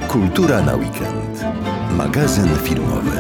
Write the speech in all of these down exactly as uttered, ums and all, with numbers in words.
Kultura na weekend. Magazyn filmowy.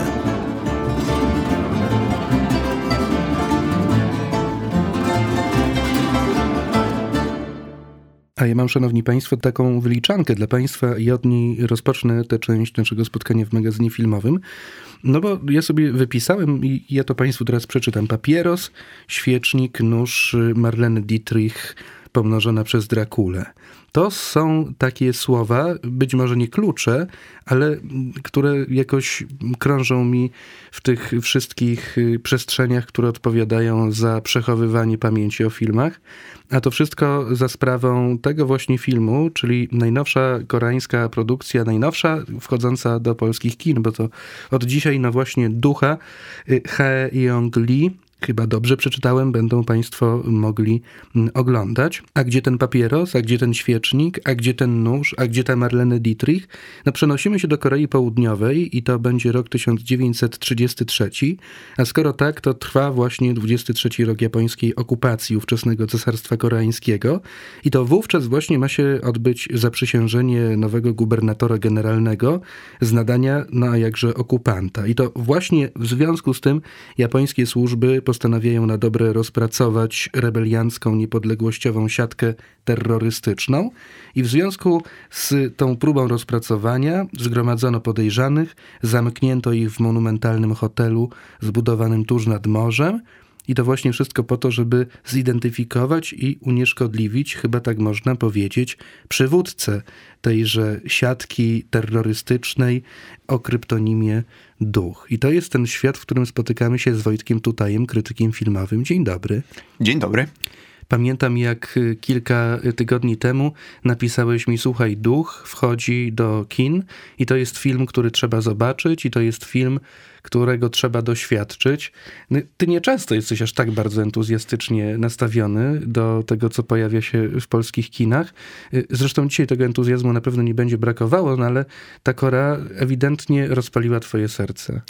A ja mam, szanowni państwo, taką wyliczankę dla państwa i od niej rozpocznę tę część naszego spotkania w magazynie filmowym. No bo ja sobie wypisałem i ja to państwu teraz przeczytam. Papieros, świecznik, nóż, Marlene Dietrich pomnożona przez Drakulę. To są takie słowa, być może nie klucze, ale które jakoś krążą mi w tych wszystkich przestrzeniach, które odpowiadają za przechowywanie pamięci o filmach. A to wszystko za sprawą tego właśnie filmu, czyli najnowsza koreańska produkcja, najnowsza wchodząca do polskich kin, bo to od dzisiaj na właśnie Ducha Hae Young-lee, chyba dobrze przeczytałem, będą państwo mogli oglądać. A gdzie ten papieros, a gdzie ten świecznik, a gdzie ten nóż, a gdzie ta Marlene Dietrich? No przenosimy się do Korei Południowej i to będzie rok tysiąc dziewięćset trzydziesty trzeci, a skoro tak, to trwa właśnie dwudziesty trzeci rok japońskiej okupacji ówczesnego Cesarstwa Koreańskiego i to wówczas właśnie ma się odbyć zaprzysiężenie nowego gubernatora generalnego z nadania, no a jakże okupanta. I to właśnie w związku z tym japońskie służby postanawiają na dobre rozpracować rebeliancką, niepodległościową siatkę terrorystyczną i w związku z tą próbą rozpracowania zgromadzono podejrzanych, zamknięto ich w monumentalnym hotelu zbudowanym tuż nad morzem i to właśnie wszystko po to, żeby zidentyfikować i unieszkodliwić, chyba tak można powiedzieć, przywódcę tejże siatki terrorystycznej o kryptonimie Duch. I to jest ten świat, w którym spotykamy się z Wojtkiem Tutajem, krytykiem filmowym. Dzień dobry. Dzień dobry. Pamiętam, jak kilka tygodni temu napisałeś mi: słuchaj, Duch wchodzi do kin i to jest film, który trzeba zobaczyć i to jest film, którego trzeba doświadczyć. No, ty nieczęsto jesteś aż tak bardzo entuzjastycznie nastawiony do tego, co pojawia się w polskich kinach. Zresztą dzisiaj tego entuzjazmu na pewno nie będzie brakowało, no ale ta Korea ewidentnie rozpaliła twoje serce.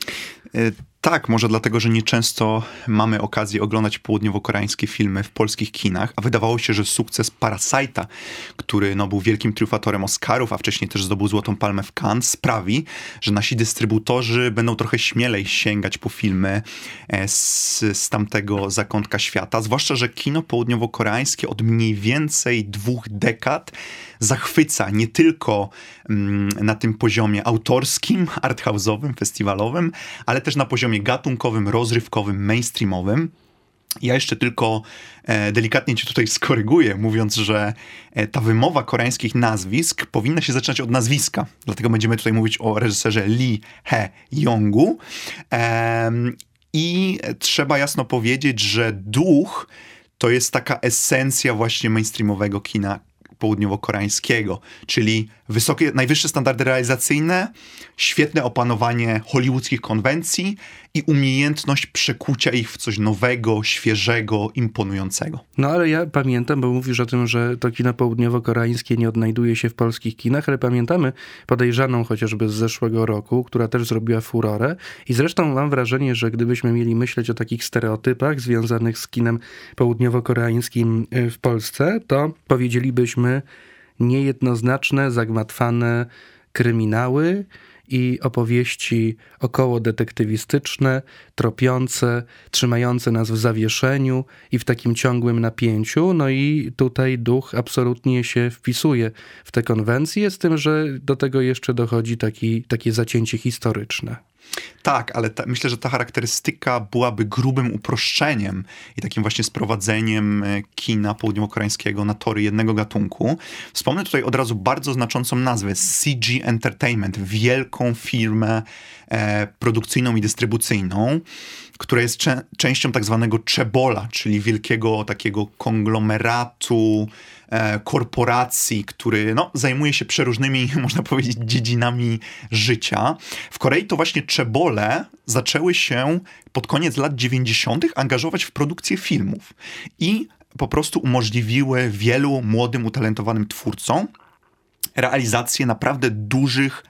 Tak, może dlatego, że nieczęsto mamy okazję oglądać południowo-koreańskie filmy w polskich kinach, a wydawało się, że sukces Parasite'a, który no, był wielkim triumfatorem Oscarów, a wcześniej też zdobył Złotą Palmę w Cannes, sprawi, że nasi dystrybutorzy będą trochę śmielej sięgać po filmy z, z tamtego zakątka świata, zwłaszcza, że kino południowo-koreańskie od mniej więcej dwóch dekad zachwyca nie tylko mm, na tym poziomie autorskim, arthouse'owym, festiwalowym, ale też na poziomie gatunkowym, rozrywkowym, mainstreamowym. Ja jeszcze tylko e, delikatnie cię tutaj skoryguję, mówiąc, że e, ta wymowa koreańskich nazwisk powinna się zaczynać od nazwiska. Dlatego będziemy tutaj mówić o reżyserze Lee Hae-youngu. E, I trzeba jasno powiedzieć, że Duch to jest taka esencja właśnie mainstreamowego kina południowo-koreańskiego, czyli wysokie, najwyższe standardy realizacyjne, świetne opanowanie hollywoodzkich konwencji i umiejętność przekucia ich w coś nowego, świeżego, imponującego. No ale ja pamiętam, bo mówisz o tym, że to kino południowo-koreańskie nie odnajduje się w polskich kinach, ale pamiętamy Podejrzaną chociażby z zeszłego roku, która też zrobiła furorę i zresztą mam wrażenie, że gdybyśmy mieli myśleć o takich stereotypach związanych z kinem południowo-koreańskim w Polsce, to powiedzielibyśmy niejednoznaczne, zagmatwane kryminały i opowieści około detektywistyczne, tropiące, trzymające nas w zawieszeniu i w takim ciągłym napięciu. No i tutaj Duch absolutnie się wpisuje w te konwencje, z tym, że do tego jeszcze dochodzi taki, takie zacięcie historyczne. Tak, ale ta, myślę, że ta charakterystyka byłaby grubym uproszczeniem i takim właśnie sprowadzeniem kina południowo-koreańskiego na tory jednego gatunku. Wspomnę tutaj od razu bardzo znaczącą nazwę C G Entertainment, wielką firmę e, produkcyjną i dystrybucyjną, która jest cze- częścią tak zwanego Chaebola, czyli wielkiego takiego konglomeratu e, korporacji, który no, zajmuje się przeróżnymi, można powiedzieć, dziedzinami życia. W Korei to właśnie Chaebole zaczęły się pod koniec lat dziewięćdziesiątych angażować w produkcję filmów i po prostu umożliwiły wielu młodym, utalentowanym twórcom realizację naprawdę dużych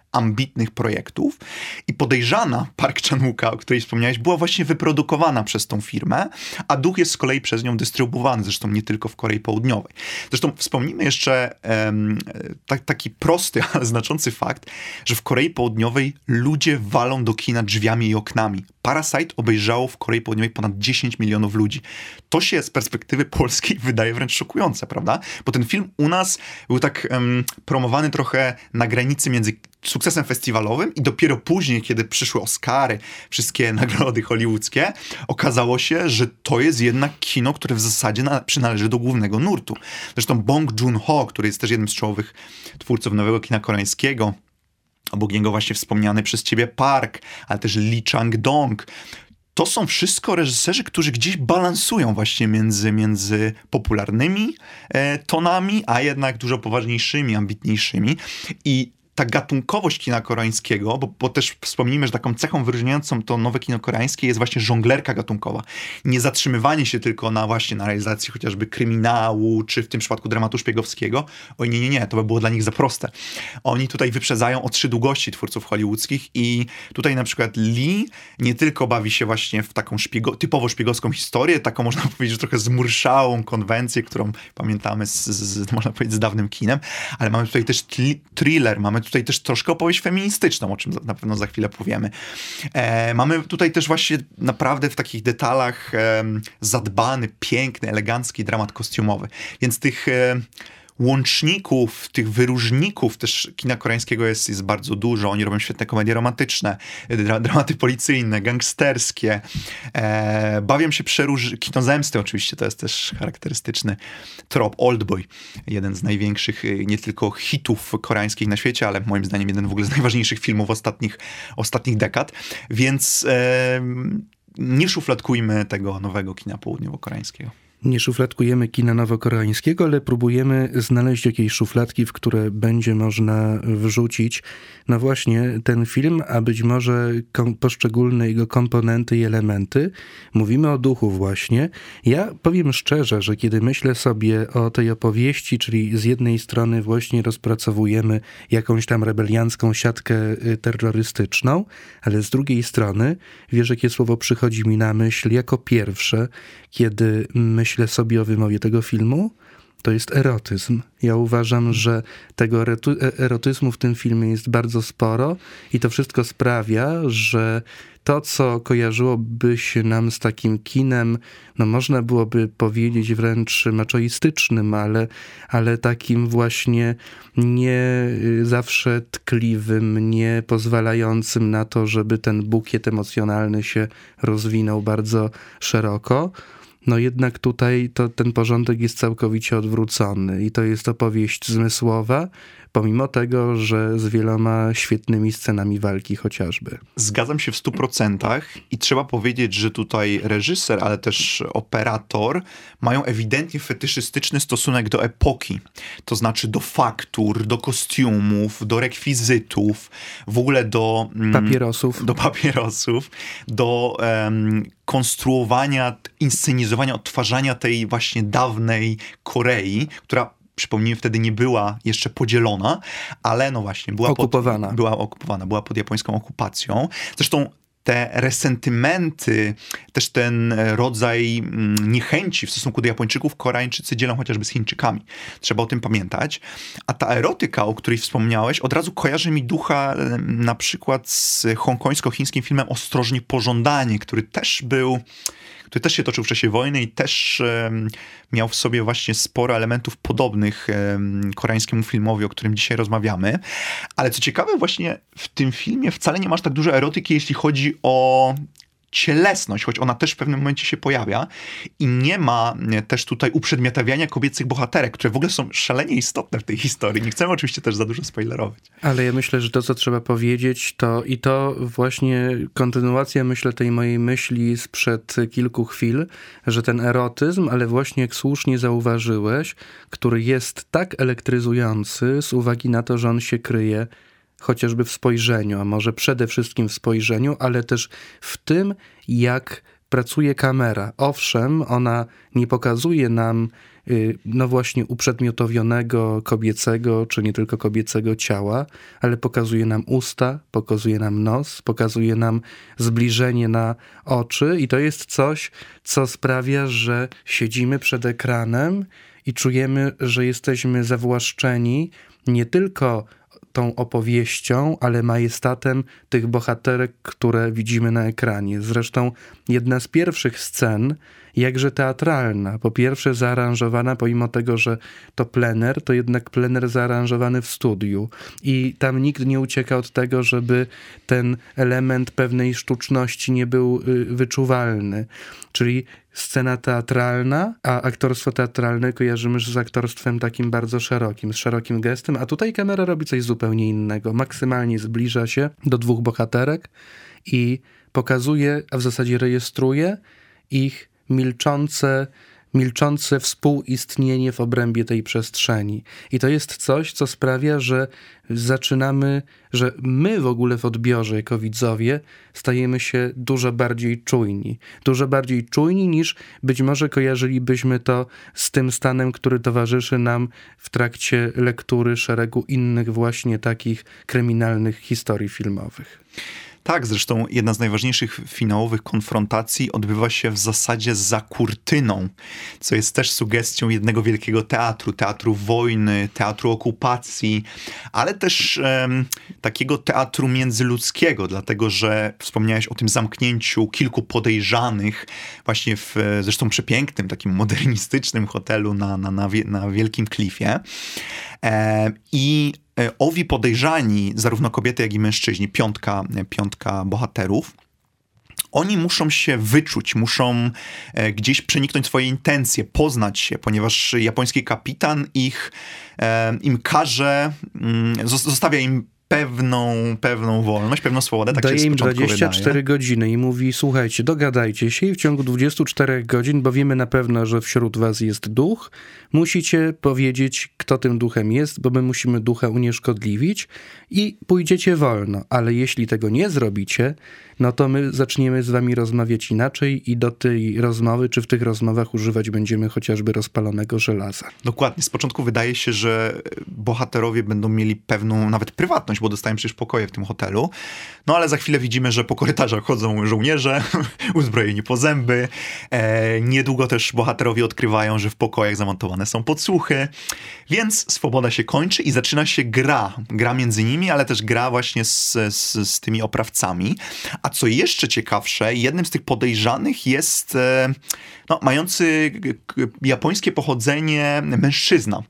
ambitnych projektów i podejrzana Park Chan-wooka, o której wspomniałeś, była właśnie wyprodukowana przez tą firmę, a Duch jest z kolei przez nią dystrybuowany, zresztą nie tylko w Korei Południowej. Zresztą wspomnijmy jeszcze um, tak, taki prosty, ale znaczący fakt, że w Korei Południowej ludzie walą do kina drzwiami i oknami. Parasite obejrzało w Korei Południowej ponad dziesięć milionów ludzi. To się z perspektywy polskiej wydaje wręcz szokujące, prawda? Bo ten film u nas był tak um, promowany trochę na granicy między sukcesem festiwalowym i dopiero później, kiedy przyszły Oscary, wszystkie nagrody hollywoodzkie, okazało się, że to jest jednak kino, które w zasadzie na, przynależy do głównego nurtu. Zresztą Bong Joon-ho, który jest też jednym z czołowych twórców nowego kina koreańskiego, obok niego właśnie wspomniany przez ciebie Park, ale też Lee Chang-dong. To są wszystko reżyserzy, którzy gdzieś balansują właśnie między, między popularnymi e, tonami, a jednak dużo poważniejszymi, ambitniejszymi. I ta gatunkowość kina koreańskiego, bo, bo też wspomnijmy, że taką cechą wyróżniającą to nowe kino koreańskie jest właśnie żonglerka gatunkowa. Nie zatrzymywanie się tylko na właśnie na realizacji chociażby kryminału, czy w tym przypadku dramatu szpiegowskiego. Oj nie, nie, nie, to by było dla nich za proste. Oni tutaj wyprzedzają o trzy długości twórców hollywoodzkich i tutaj na przykład Lee nie tylko bawi się właśnie w taką szpiego, typowo szpiegowską historię, taką można powiedzieć, że trochę zmurszałą konwencję, którą pamiętamy z, z, można powiedzieć, z dawnym kinem, ale mamy tutaj też thriller, mamy tutaj też troszkę opowieść feministyczną, o czym na pewno za chwilę powiemy. E, mamy tutaj też właśnie naprawdę w takich detalach e, zadbany, piękny, elegancki dramat kostiumowy. Więc tych e, łączników, tych wyróżników też kina koreańskiego jest, jest bardzo dużo. Oni robią świetne komedie romantyczne, dra- dramaty policyjne, gangsterskie. E, bawią się przeróż... Kino zemsty oczywiście, to jest też charakterystyczny trop. Oldboy, jeden z największych nie tylko hitów koreańskich na świecie, ale moim zdaniem jeden w ogóle z najważniejszych filmów ostatnich, ostatnich dekad. Więc e, nie szufladkujmy tego nowego kina południowo-koreańskiego. Nie szufladkujemy kina nowokoreańskiego, ale próbujemy znaleźć jakieś szufladki, w które będzie można wrzucić no właśnie ten film, a być może kom- poszczególne jego komponenty i elementy. Mówimy o duchu właśnie. Ja powiem szczerze, że kiedy myślę sobie o tej opowieści, czyli z jednej strony właśnie rozpracowujemy jakąś tam rebeliancką siatkę terrorystyczną, ale z drugiej strony, wiesz, jakie słowo przychodzi mi na myśl jako pierwsze, kiedy myślę sobie o wymowie tego filmu? To jest erotyzm. Ja uważam, że tego erotyzmu w tym filmie jest bardzo sporo i to wszystko sprawia, że to, co kojarzyłoby się nam z takim kinem, no można byłoby powiedzieć wręcz maczoistycznym, ale, ale takim właśnie nie zawsze tkliwym, nie pozwalającym na to, żeby ten bukiet emocjonalny się rozwinął bardzo szeroko. No jednak tutaj to, ten porządek jest całkowicie odwrócony i to jest opowieść zmysłowa, pomimo tego, że z wieloma świetnymi scenami walki chociażby. Zgadzam się w stu procentach i trzeba powiedzieć, że tutaj reżyser, ale też operator mają ewidentnie fetyszystyczny stosunek do epoki. To znaczy do faktur, do kostiumów, do rekwizytów, w ogóle do... Papierosów. Do papierosów, do um, konstruowania, inscenizowania, odtwarzania tej właśnie dawnej Korei, która przypomnijmy, wtedy nie była jeszcze podzielona, ale no właśnie, była okupowana. Pod, była okupowana, była pod japońską okupacją. Zresztą te resentymenty, też ten rodzaj niechęci w stosunku do Japończyków Koreańczycy dzielą chociażby z Chińczykami. Trzeba o tym pamiętać. A ta erotyka, o której wspomniałeś, od razu kojarzy mi ducha na przykład z hongkońsko-chińskim filmem Ostrożnie Pożądanie, który też był... który też się toczył w czasie wojny i też um, miał w sobie właśnie sporo elementów podobnych um, koreańskiemu filmowi, o którym dzisiaj rozmawiamy. Ale co ciekawe, właśnie w tym filmie wcale nie masz tak dużo erotyki, jeśli chodzi o cielesność, choć ona też w pewnym momencie się pojawia i nie ma też tutaj uprzedmiotawiania kobiecych bohaterek, które w ogóle są szalenie istotne w tej historii. Nie chcemy oczywiście też za dużo spoilerować. Ale ja myślę, że to, co trzeba powiedzieć, to i to właśnie kontynuacja, myślę, tej mojej myśli sprzed kilku chwil, że ten erotyzm, ale właśnie jak słusznie zauważyłeś, który jest tak elektryzujący z uwagi na to, że on się kryje chociażby w spojrzeniu, a może przede wszystkim w spojrzeniu, ale też w tym, jak pracuje kamera. Owszem, ona nie pokazuje nam no właśnie uprzedmiotowionego kobiecego, czy nie tylko kobiecego ciała, ale pokazuje nam usta, pokazuje nam nos, pokazuje nam zbliżenie na oczy i to jest coś, co sprawia, że siedzimy przed ekranem i czujemy, że jesteśmy zawłaszczeni nie tylko tą opowieścią, ale majestatem tych bohaterek, które widzimy na ekranie. Zresztą jedna z pierwszych scen, jakże teatralna. Po pierwsze zaaranżowana, pomimo tego, że to plener, to jednak plener zaaranżowany w studiu. I tam nikt nie ucieka od tego, żeby ten element pewnej sztuczności nie był wyczuwalny. Czyli scena teatralna, a aktorstwo teatralne kojarzymy z aktorstwem takim bardzo szerokim, z szerokim gestem, a tutaj kamera robi coś zupełnie innego. Maksymalnie zbliża się do dwóch bohaterek i pokazuje, a w zasadzie rejestruje ich milczące, milczące współistnienie w obrębie tej przestrzeni. I to jest coś, co sprawia, że zaczynamy, że my w ogóle w odbiorze jako widzowie stajemy się dużo bardziej czujni. Dużo bardziej czujni niż być może kojarzylibyśmy to z tym stanem, który towarzyszy nam w trakcie lektury szeregu innych właśnie takich kryminalnych historii filmowych. Tak, zresztą jedna z najważniejszych finałowych konfrontacji odbywa się w zasadzie za kurtyną, co jest też sugestią jednego wielkiego teatru, teatru wojny, teatru okupacji, ale też um, takiego teatru międzyludzkiego, dlatego że wspomniałeś o tym zamknięciu kilku podejrzanych właśnie w zresztą przepięknym, takim modernistycznym hotelu na, na, na, na Wielkim Klifie. E, I owi podejrzani, zarówno kobiety, jak i mężczyźni, piątka, piątka bohaterów, oni muszą się wyczuć, muszą gdzieś przeniknąć swoje intencje, poznać się, ponieważ japoński kapitan ich, im każe, zostawia im pewną, pewną wolność, pewną swobodę. Tak daje się im z początku dwadzieścia cztery wydaje. godziny i mówi, słuchajcie, dogadajcie się i w ciągu dwudziestu czterech godzin, bo wiemy na pewno, że wśród was jest duch, musicie powiedzieć, kto tym duchem jest, bo my musimy ducha unieszkodliwić i pójdziecie wolno. Ale jeśli tego nie zrobicie, no to my zaczniemy z wami rozmawiać inaczej i do tej rozmowy, czy w tych rozmowach używać będziemy chociażby rozpalonego żelaza. Dokładnie. Z początku wydaje się, że bohaterowie będą mieli pewną nawet prywatność, bo dostają przecież pokoje w tym hotelu. No ale za chwilę widzimy, że po korytarzach chodzą żołnierze, uzbrojeni po zęby. E, niedługo też bohaterowie odkrywają, że w pokojach zamontowane są podsłuchy. Więc swoboda się kończy i zaczyna się gra. Gra między nimi, ale też gra właśnie z, z, z tymi oprawcami. A co jeszcze ciekawsze, jednym z tych podejrzanych jest e, no, mający japońskie pochodzenie mężczyzna,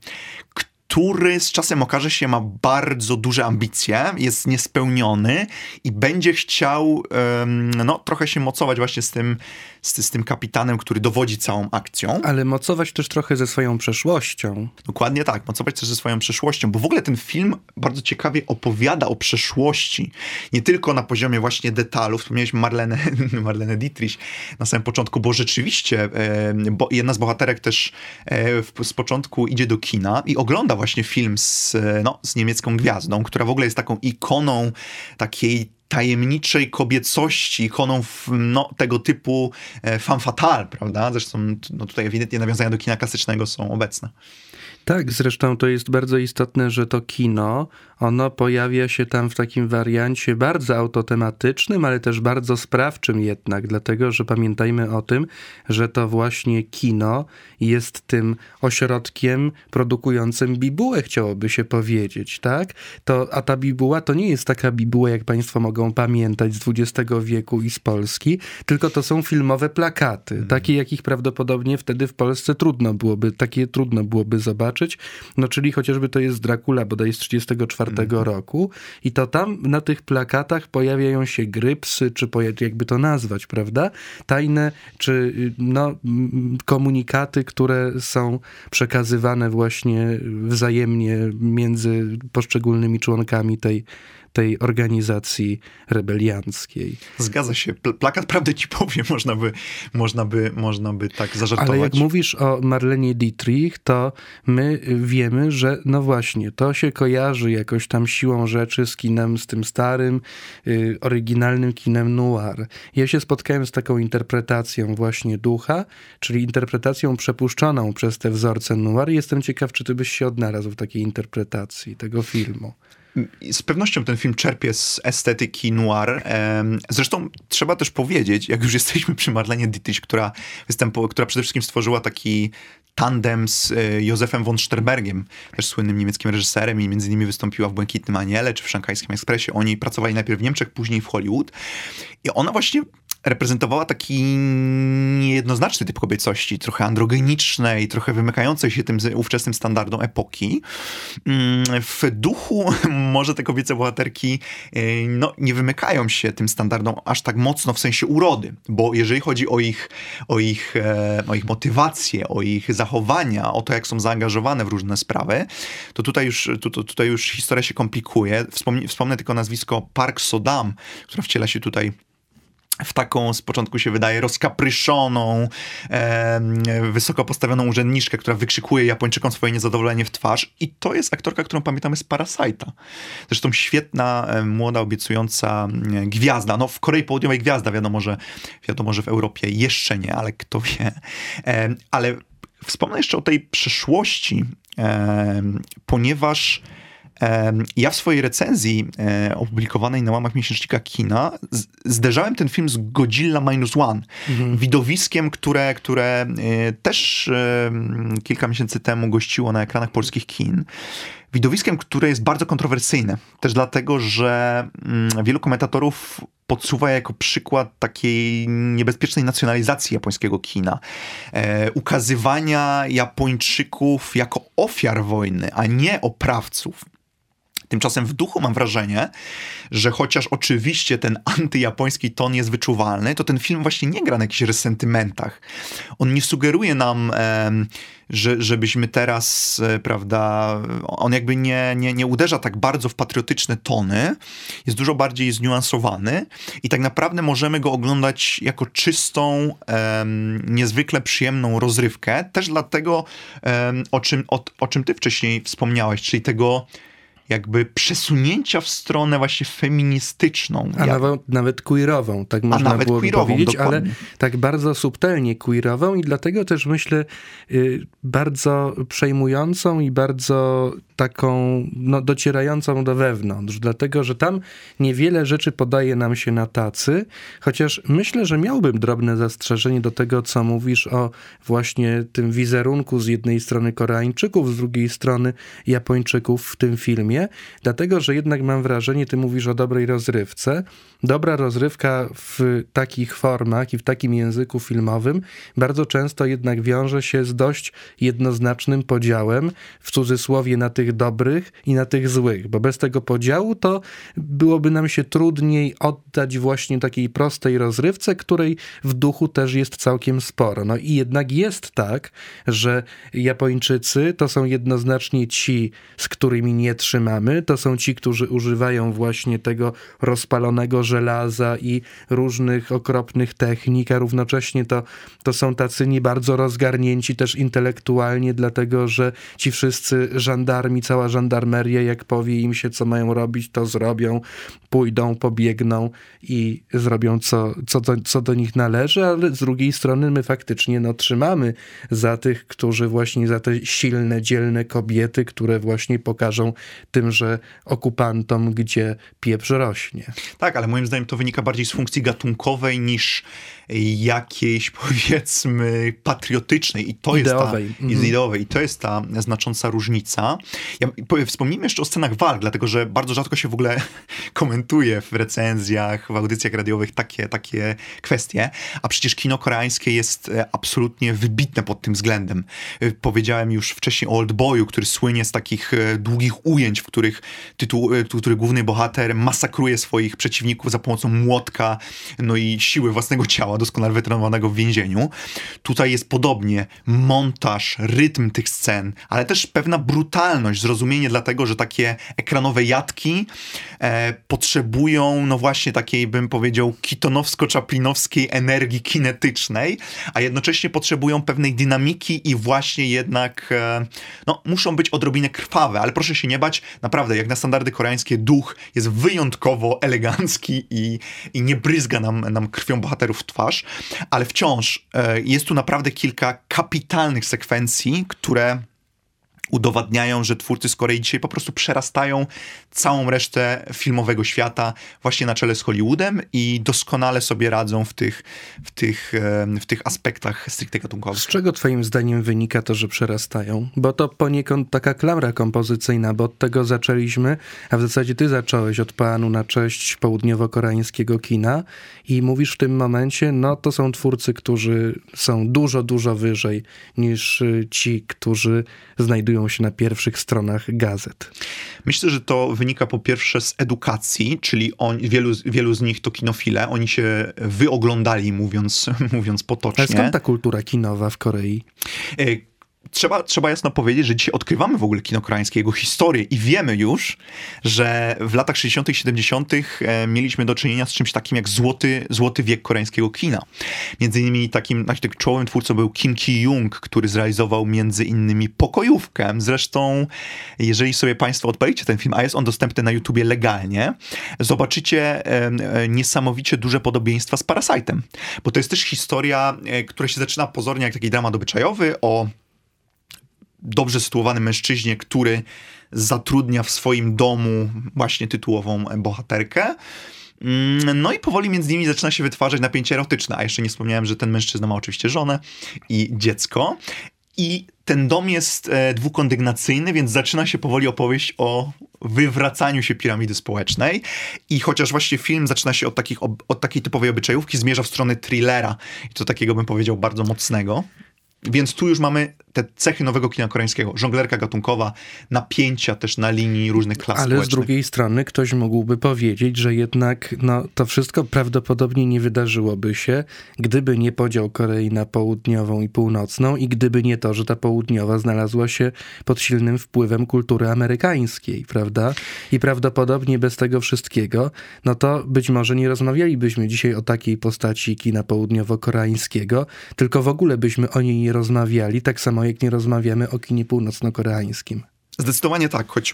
który z czasem okaże się ma bardzo duże ambicje, jest niespełniony i będzie chciał um, no, trochę się mocować właśnie z tym, z, z tym kapitanem, który dowodzi całą akcją. Ale mocować też trochę ze swoją przeszłością. Dokładnie tak, mocować też ze swoją przeszłością, bo w ogóle ten film bardzo ciekawie opowiada o przeszłości. Nie tylko na poziomie właśnie detalów. Wspomniałeś Marlene, Marlene Dietrich na samym początku, bo rzeczywiście e, bo jedna z bohaterek też e, w, z początku idzie do kina i ogląda właśnie film z, no, z niemiecką gwiazdą, która w ogóle jest taką ikoną takiej tajemniczej kobiecości, ikoną no, tego typu femme fatale, prawda? Zresztą no, tutaj ewidentnie nawiązania do kina klasycznego są obecne. Tak, zresztą to jest bardzo istotne, że to kino, ono pojawia się tam w takim wariancie bardzo autotematycznym, ale też bardzo sprawczym jednak, dlatego, że pamiętajmy o tym, że to właśnie kino jest tym ośrodkiem produkującym bibułę, chciałoby się powiedzieć, tak? To, a ta bibuła to nie jest taka bibuła, jak państwo mogą pamiętać z dwudziestego wieku i z Polski, tylko to są filmowe plakaty, hmm. takie, jakich prawdopodobnie wtedy w Polsce trudno byłoby, takie trudno byłoby zobaczyć. No czyli chociażby to jest Dracula bodaj z trzydziestego czwartego mm. roku i to tam na tych plakatach pojawiają się grypsy, czy jakby to nazwać, prawda? Tajne, czy no, komunikaty, które są przekazywane właśnie wzajemnie między poszczególnymi członkami tej tej organizacji rebelianckiej. Zgadza się. Plakat, prawdę ci powiem, można by, można by, można by tak zażartować. Ale jak mówisz o Marlenie Dietrich, to my wiemy, że no właśnie, to się kojarzy jakoś tam siłą rzeczy z kinem, z tym starym, y, oryginalnym kinem noir. Ja się spotkałem z taką interpretacją właśnie Ducha, czyli interpretacją przepuszczoną przez te wzorce noir. Jestem ciekaw, czy ty byś się odnalazł w takiej interpretacji tego filmu. Z pewnością ten film czerpie z estetyki noir. Zresztą trzeba też powiedzieć, jak już jesteśmy przy Marlenie Dietrich, która, występu, która przede wszystkim stworzyła taki tandem z Józefem von Sternbergiem, też słynnym niemieckim reżyserem, i między innymi wystąpiła w Błękitnym Aniele czy w Szanghajskim Ekspresie. Oni pracowali najpierw w Niemczech, później w Hollywood. I ona właśnie reprezentowała taki niejednoznaczny typ kobiecości, trochę androgenicznej, trochę wymykającej się tym ówczesnym standardom epoki. W Duchu może te kobiece bohaterki no, nie wymykają się tym standardom aż tak mocno w sensie urody, bo jeżeli chodzi o ich, o ich, o ich motywacje, o ich zachowania, o to, jak są zaangażowane w różne sprawy, to tutaj już, tu, tutaj już historia się komplikuje. Wspomnę, wspomnę tylko nazwisko Park Sodam, która wciela się tutaj w taką, z początku się wydaje, rozkapryszoną, e, wysoko postawioną urzędniczkę, która wykrzykuje Japończykom swoje niezadowolenie w twarz. I to jest aktorka, którą pamiętamy z Parasite'a. Zresztą świetna, e, młoda, obiecująca e, gwiazda. No w Korei Południowej gwiazda, wiadomo, że, wiadomo, że w Europie jeszcze nie, ale kto wie. E, ale wspomnę jeszcze o tej przeszłości, e, ponieważ ja w swojej recenzji e, opublikowanej na łamach miesięcznika kina z, zderzałem ten film z Godzilla Minus One. Mhm. Widowiskiem, które, które e, też e, kilka miesięcy temu gościło na ekranach polskich kin. Widowiskiem, które jest bardzo kontrowersyjne. Też dlatego, że mm, wielu komentatorów podsuwa jako przykład takiej niebezpiecznej nacjonalizacji japońskiego kina. E, ukazywania Japończyków jako ofiar wojny, a nie oprawców. Tymczasem w Duchu mam wrażenie, że chociaż oczywiście ten antyjapoński ton jest wyczuwalny, to ten film właśnie nie gra na jakichś resentymentach. On nie sugeruje nam, e, że, żebyśmy teraz, e, prawda, on jakby nie, nie, nie uderza tak bardzo w patriotyczne tony, jest dużo bardziej zniuansowany i tak naprawdę możemy go oglądać jako czystą, e, niezwykle przyjemną rozrywkę, też dlatego, e, o czym, o, o czym ty wcześniej wspomniałeś, czyli tego jakby przesunięcia w stronę właśnie feministyczną. A jak... nawet, nawet queerową, tak można nawet było queerową, powiedzieć, dokładnie. Ale tak bardzo subtelnie queerową i dlatego też myślę y, bardzo przejmującą i bardzo taką no, docierającą do wewnątrz, dlatego, że tam niewiele rzeczy podaje nam się na tacy, chociaż myślę, że miałbym drobne zastrzeżenie do tego, co mówisz o właśnie tym wizerunku z jednej strony Koreańczyków, z drugiej strony Japończyków w tym filmie, dlatego, że jednak mam wrażenie, ty mówisz o dobrej rozrywce. Dobra rozrywka w takich formach i w takim języku filmowym bardzo często jednak wiąże się z dość jednoznacznym podziałem, w cudzysłowie, na tych dobrych i na tych złych, bo bez tego podziału to byłoby nam się trudniej oddać właśnie takiej prostej rozrywce, której w Duchu też jest całkiem sporo. No i jednak jest tak, że Japończycy to są jednoznacznie ci, z którymi nie trzymamy, to są ci, którzy używają właśnie tego rozpalonego żelaza i różnych okropnych technik, a równocześnie to, to są tacy nie bardzo rozgarnięci też intelektualnie, dlatego, że ci wszyscy żandarmi, cała żandarmeria, jak powie im się, co mają robić, to zrobią, pójdą, pobiegną i zrobią, co, co, do, co do nich należy, ale z drugiej strony my faktycznie no, trzymamy za tych, którzy właśnie, za te silne, dzielne kobiety, które właśnie pokażą tymże okupantom, gdzie pieprz rośnie. Tak, ale moim zdaniem to wynika bardziej z funkcji gatunkowej niż jakiejś, powiedzmy, patriotycznej. I to ideowej. jest ta, mhm. ideowej. I to jest ta znacząca różnica. Ja powiem, wspomnijmy jeszcze o scenach walk, dlatego, że bardzo rzadko się w ogóle komentuje w recenzjach, w audycjach radiowych takie, takie kwestie, a przecież kino koreańskie jest absolutnie wybitne pod tym względem. Powiedziałem już wcześniej o Oldboyu, który słynie z takich długich ujęć zdjęć, w których, tytuł, w których główny bohater masakruje swoich przeciwników za pomocą młotka, no i siły własnego ciała, doskonale wytrenowanego w więzieniu. Tutaj jest podobnie montaż, rytm tych scen, ale też pewna brutalność, zrozumienie dlatego, że takie ekranowe jatki e, potrzebują, no właśnie takiej, bym powiedział, kitonowsko-czaplinowskiej energii kinetycznej, a jednocześnie potrzebują pewnej dynamiki i właśnie jednak, e, no, muszą być odrobinę krwawe, ale proszę się nie bać, naprawdę, jak na standardy koreańskie, duch jest wyjątkowo elegancki i, i nie bryzga nam, nam krwią bohaterów w twarz, ale wciąż e, jest tu naprawdę kilka kapitalnych sekwencji, które udowadniają, że twórcy z Korei dzisiaj po prostu przerastają całą resztę filmowego świata właśnie na czele z Hollywoodem i doskonale sobie radzą w tych, w tych, w tych aspektach stricte gatunkowych. Z czego twoim zdaniem wynika to, że przerastają? Bo to poniekąd taka klamra kompozycyjna, bo od tego zaczęliśmy, a w zasadzie ty zacząłeś od planu na cześć południowo-koreańskiego kina i mówisz w tym momencie, no to są twórcy, którzy są dużo, dużo wyżej niż ci, którzy znajdują się na pierwszych stronach gazet. Myślę, że to wynika po pierwsze z edukacji, czyli on, wielu, wielu z nich to kinofile, oni się wyoglądali, mówiąc, mówiąc potocznie. Ale skąd ta kultura kinowa w Korei? Y- Trzeba, trzeba jasno powiedzieć, że dzisiaj odkrywamy w ogóle kino koreańskie, jego historię i wiemy już, że w latach sześćdziesiątych, siedemdziesiątych e, mieliśmy do czynienia z czymś takim jak złoty, złoty wiek koreańskiego kina. Między innymi takim, takim czołowym twórcą był Kim Ki-young, który zrealizował między innymi Pokojówkę. Zresztą, jeżeli sobie państwo odpalicie ten film, a jest on dostępny na YouTubie legalnie, zobaczycie e, e, niesamowicie duże podobieństwa z Parasite'em. Bo to jest też historia, e, która się zaczyna pozornie jak taki dramat obyczajowy o dobrze sytuowanym mężczyźnie, który zatrudnia w swoim domu właśnie tytułową bohaterkę. No i powoli między nimi zaczyna się wytwarzać napięcie erotyczne, a jeszcze nie wspomniałem, że ten mężczyzna ma oczywiście żonę i dziecko. I ten dom jest e, dwukondygnacyjny, więc zaczyna się powoli opowieść o wywracaniu się piramidy społecznej. I chociaż właśnie film zaczyna się od, takich, od takiej typowej obyczajówki, zmierza w stronę thrillera. I to takiego, bym powiedział, bardzo mocnego. Więc tu już mamy te cechy nowego kina koreańskiego. Żonglerka gatunkowa, napięcia też na linii różnych klas Ale społecznych. z drugiej strony ktoś mógłby powiedzieć, że jednak no, to wszystko prawdopodobnie nie wydarzyłoby się, gdyby nie podział Korei na południową i północną i gdyby nie to, że ta południowa znalazła się pod silnym wpływem kultury amerykańskiej, prawda? I prawdopodobnie bez tego wszystkiego, no to być może nie rozmawialibyśmy dzisiaj o takiej postaci kina południowo-koreańskiego, tylko w ogóle byśmy o niej nie rozmawiali, tak samo jak nie rozmawiamy o kinie północno-koreańskim. Zdecydowanie tak, choć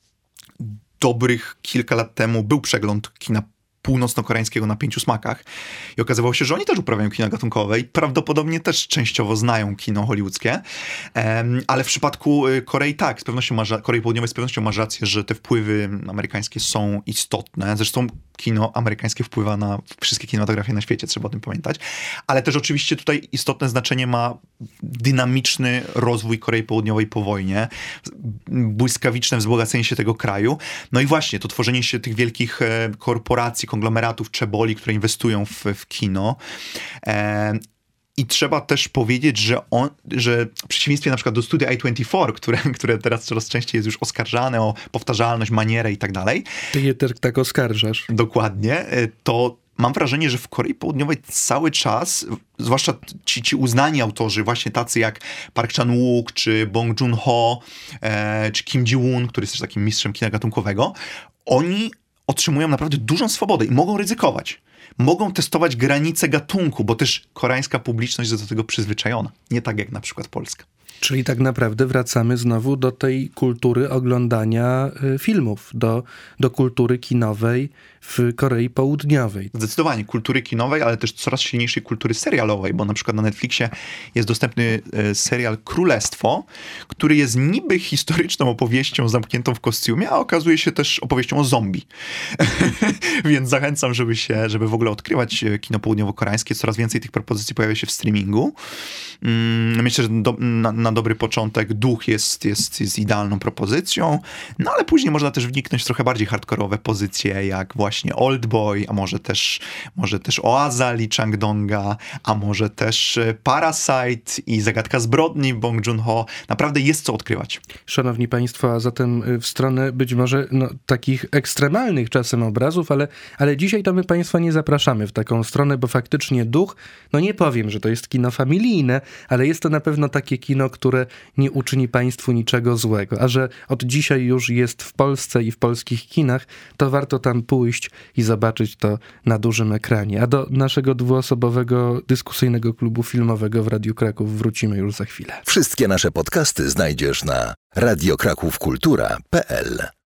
dobrych kilka lat temu był przegląd kina północno-koreańskiego na pięciu smakach i okazywało się, że oni też uprawiają kino gatunkowe i prawdopodobnie też częściowo znają kino hollywoodzkie, um, ale w przypadku Korei tak, z pewnością ma, Korei Południowej z pewnością masz rację, że te wpływy amerykańskie są istotne. Zresztą kino amerykańskie wpływa na wszystkie kinematografie na świecie, trzeba o tym pamiętać, ale też oczywiście tutaj istotne znaczenie ma dynamiczny rozwój Korei Południowej po wojnie, błyskawiczne wzbogacenie się tego kraju, no i właśnie to tworzenie się tych wielkich korporacji, konglomeratów, czeboli, które inwestują w, w kino. E, I trzeba też powiedzieć, że, on, że w przeciwieństwie na przykład do studia A dwadzieścia cztery, które, które teraz coraz częściej jest już oskarżane o powtarzalność, manierę i tak dalej. Ty je też tak oskarżasz. Dokładnie. To mam wrażenie, że w Korei Południowej cały czas, zwłaszcza ci, ci uznani autorzy, właśnie tacy jak Park Chan-wook, czy Bong Joon-ho, e, czy Kim Ji-woon, który jest też takim mistrzem kina gatunkowego, oni otrzymują naprawdę dużą swobodę i mogą ryzykować. Mogą testować granice gatunku, bo też koreańska publiczność jest do tego przyzwyczajona. Nie tak jak na przykład Polska. Czyli tak naprawdę wracamy znowu do tej kultury oglądania y, filmów, do, do kultury kinowej w Korei Południowej. Zdecydowanie kultury kinowej, ale też coraz silniejszej kultury serialowej, bo na przykład na Netflixie jest dostępny e, serial Królestwo, który jest niby historyczną opowieścią zamkniętą w kostiumie, a okazuje się też opowieścią o zombie. Więc zachęcam, żeby się, żeby w ogóle odkrywać kino południowo-koreańskie. Coraz więcej tych propozycji pojawia się w streamingu. Mm, myślę, że do, na, na dobry początek Duch jest, jest, jest idealną propozycją, no ale później można też wniknąć w trochę bardziej hardkorowe pozycje, jak właśnie właśnie Oldboy, a może też, może też Oaza Lee Chang-donga, a może też Parasite i Zagadka zbrodni Bong Joon-ho. Naprawdę jest co odkrywać. Szanowni Państwo, a zatem w stronę być może no, takich ekstremalnych czasem obrazów, ale, ale dzisiaj to my Państwa nie zapraszamy w taką stronę, bo faktycznie Duch, no nie powiem, że to jest kino familijne, ale jest to na pewno takie kino, które nie uczyni Państwu niczego złego. A że od dzisiaj już jest w Polsce i w polskich kinach, to warto tam pójść i zobaczyć to na dużym ekranie. A do naszego dwuosobowego dyskusyjnego klubu filmowego w Radiu Kraków wrócimy już za chwilę. Wszystkie nasze podcasty znajdziesz na radio kraków kultura kropka p l.